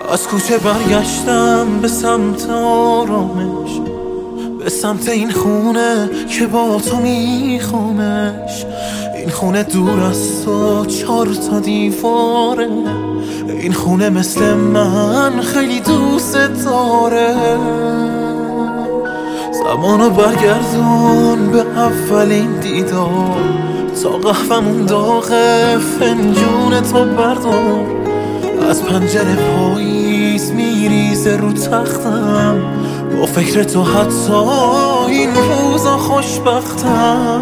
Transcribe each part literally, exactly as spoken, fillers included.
از کوچه برگشتم به سمت آرامش، به سمت این خونه که با تو میخوامش. این خونه دور از تو چار تا دیواره، این خونه مثل من خیلی دوست داره. زمانو برگردون به اولین دیدار، تا قهوه‌مون داغه فنجون تو بردار. از پنجره پاییز میریزه رو تختم، با فکر تو حتی این روزا خوشبختم.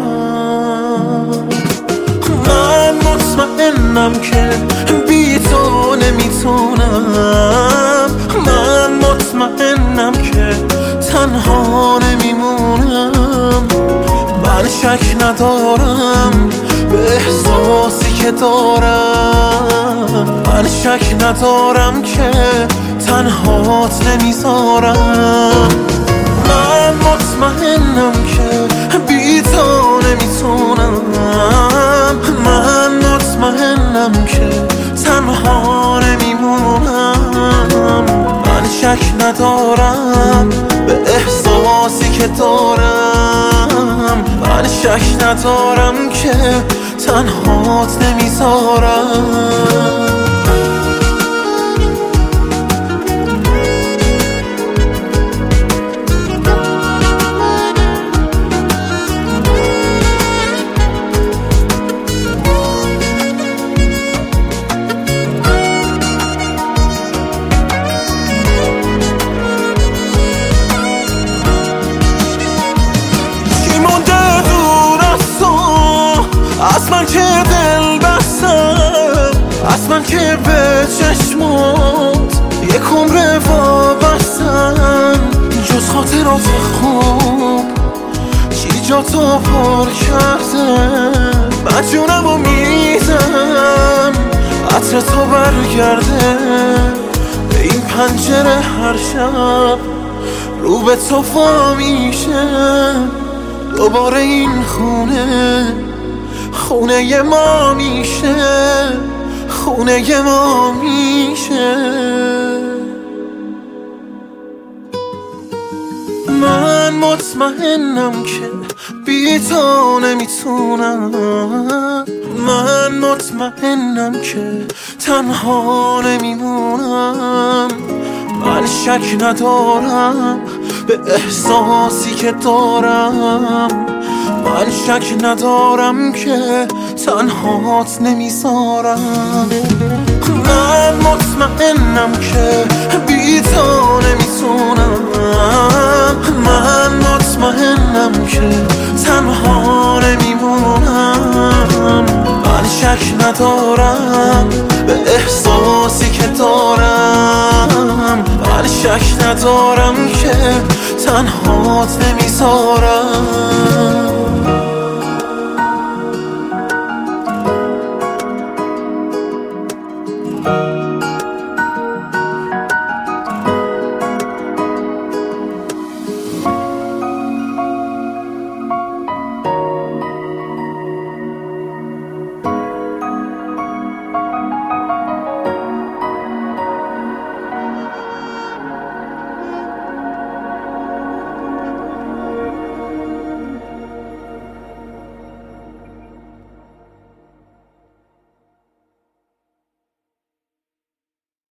من مطمئنم که بی تو نمیتونم، من مطمئنم که تنها نمیمونم. من شک ندارم به احساسی که دارم، من شک ندارم که تنهات نمیذارم. من مطمئنم که بی تو نمیتونم، من مطمئنم که تنها نمیمونم. من شک ندارم به احساسی که دارم، من شک ندارم که تنهات نمیذارم. از من که دل بستم، از من که به چشمات یک عمر وابستم. جز خاطرات خوب چی جا تو پر کرده، من جونمو میدم عطر تو برگرده. به این پنجره هر شب رو به تو وا میشه، دوباره این خونه خونه ما میشه، خونه ما میشه. من مطمئنم که بی تو نمیتونم، من مطمئنم که تنها نمیمونم. من شک ندارم به احساسی که دارم، من شک ندارم که تنهات نمیذارم. من مطمئنم که بی تو نمیتونم، من مطمئنم که تنها نمیمونم. من شک ندارم به احساسی که دارم، من شک ندارم که تنهات نمیذارم.